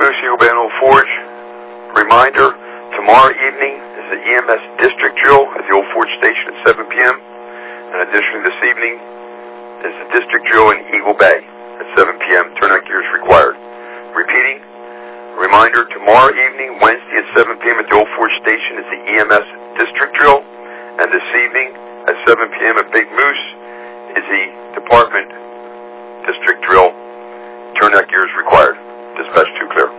Moose, Eagle Bay and Old Forge. Reminder, tomorrow evening is the EMS district drill at the Old Forge Station at 7 p.m. And additionally this evening is the district drill in Eagle Bay at 7 p.m. Turnout gear is required. Repeating, reminder, tomorrow evening, Wednesday at 7 p.m. at the Old Forge Station is the EMS district drill. And this evening at 7 p.m. at Big Moose is the department district drill. Turnout gear is required. Dispatch 2 clear.